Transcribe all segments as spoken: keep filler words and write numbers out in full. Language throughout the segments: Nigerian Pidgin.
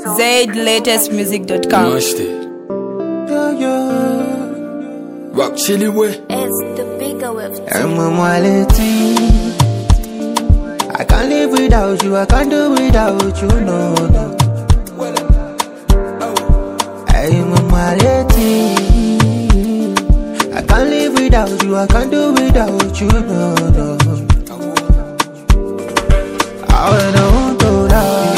Zaid latest music dot com. Yeah, yeah. Rock chili way. It's the bigger wave. I'm a quality. I can't live without you. I can't do without you. No, no. I'm a quality. I can't live without you. I can't do without you. No, no. I don't do that.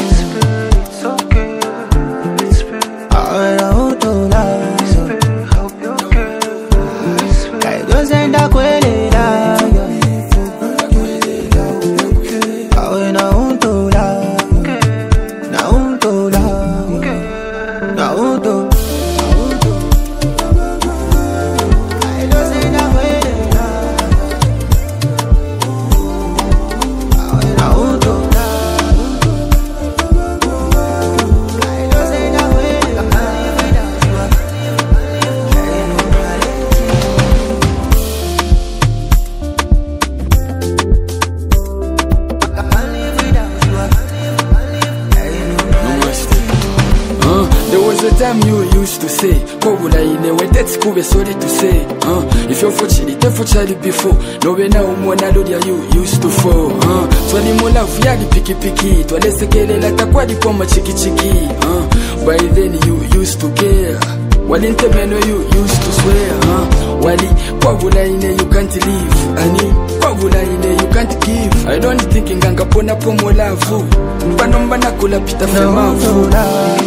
The time you used to say, Kobula ine when that's cool, sorry to say. Uh, if you're for chili, then for Charlie before. No way now, one alodia you used to fall. Uh, so the mola fiagi picky picky, to let's get la taquadi poma chicky chicky. Uh, by then you used to care. While in Temeno you used to swear. Uh, Wali, Kobula ine you can't leave. Ani, Kobula ine you can't give. I don't think in Ganga Pona Pomola Fu. Panombana Kula Pita Fema.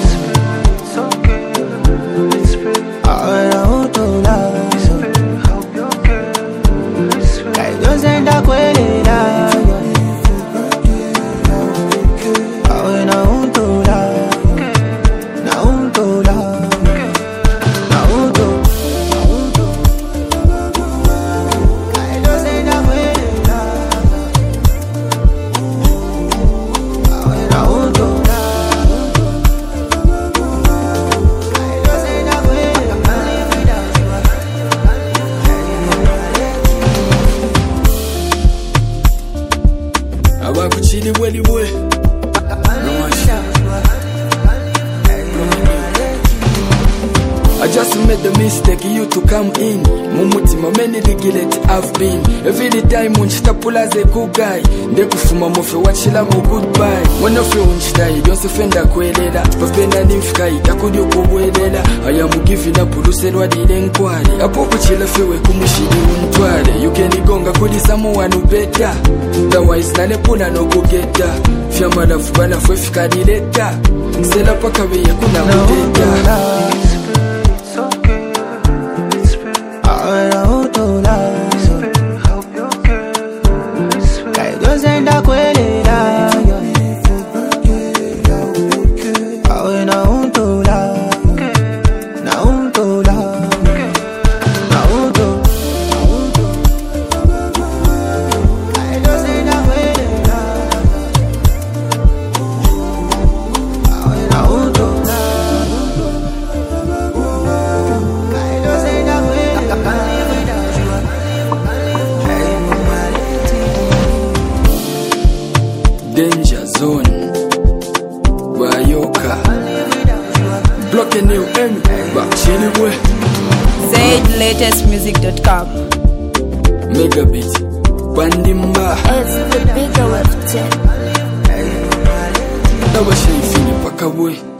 Chili welly boy. I just made the mistake you to come in. Mumutima many regret I've been. Every time when stapula as a good guy. Ndekufuma mofe wachila mu goodbye. One of you unchitai, don't offend a kweleda. Papena nimfkai, takudio kubwelela. I am giving up uluselwa dilenkwale. Apopo chila fewe kumushidi untwale. You can igonga kudi someone who better. Otherwise nane puna no go geta. Fiamba la fubana fwe fika dileta. Sela paka weye kuna muteta. Danger zone, Bayoka, blocking new M, back chili way. Zaid latest music dot com. Megabit, Bandimba. It's the bigger wave. That was she feeling pack away.